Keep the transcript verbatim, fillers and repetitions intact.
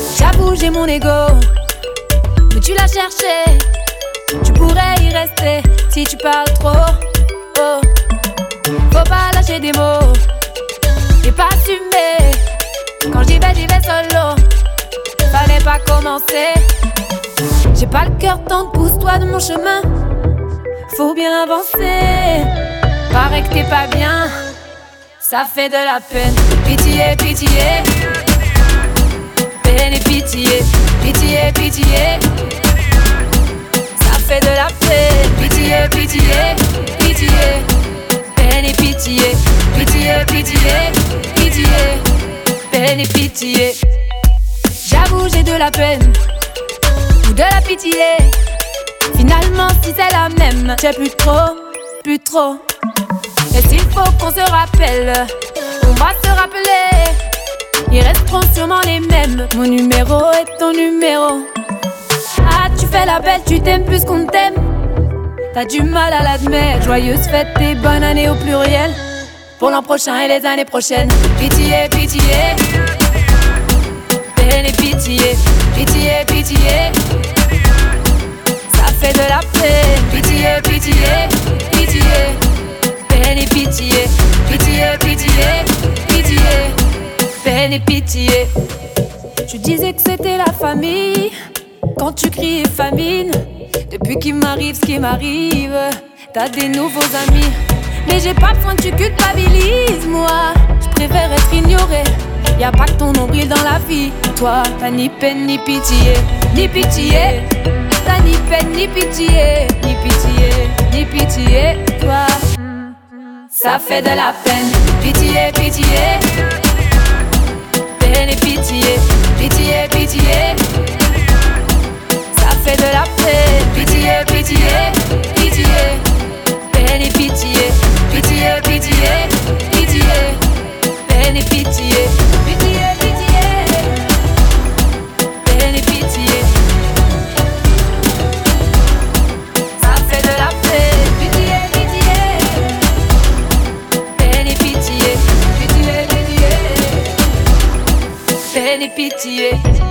J'avoue j'ai mon ego, mais tu l'as cherché. Tu pourrais y rester si tu parles trop. Oh. Faut pas lâcher des mots et pas assumer. Quand j'y vais, j'y vais solo. Fallait pas commencer. J'ai pas le cœur tendre, pousse-toi de mon chemin. Faut bien avancer. Paraît que t'es pas bien, ça fait de la peine. Pitié, pitié. Peine et pitié. Pitié, pitié. Ça fait de la peine. Pitié, pitié. Pitié. Peine et pitié. Pitié, pitié. Pitié. Peine et pitié. J'avoue j'ai de la peine ou de la pitié. Finalement si c'est la même, j'ai plus trop, plus trop. Et s'il faut qu'on se rappelle, on va se rappeler. Ils resteront sûrement les mêmes. Mon numéro est ton numéro. Ah tu fais la belle, tu t'aimes plus qu'on t'aime. T'as du mal à l'admettre. Joyeuses fêtes et bonne année au pluriel pour l'an prochain et les années prochaines. Pitié, pitié. Peine et pitié, pitié, pitié. Ça fait de la peine. Pitié, pitié, pitié. Peine et pitié, pitié, pitié, pitié. Peine et pitié. Tu disais que c'était la famille quand tu criais famine. Depuis qu'il m'arrive ce qui m'arrive, t'as des nouveaux amis. Mais j'ai pas besoin que tu culpabilises, moi. Je préfère être ignoré. Y'a pas que ton nombril dans la vie. Toi, t'as ni peine ni pitié, ni pitié. T'as ni peine ni pitié, ni pitié, ni pitié. Toi, ça fait de la peine. Pitié, pitié. Peine et pitié, pitié, pitié. Ça fait de la peine. Pitié, pitié, pitié. Peine et pitié, pitié, pitié, pitié. Peine et pitié. Pitié, pitié. Peine et pitié. Ça fait de la peine. Pitié, pitié. Peine et pitié. Pitié, pitié. Peine et pitié.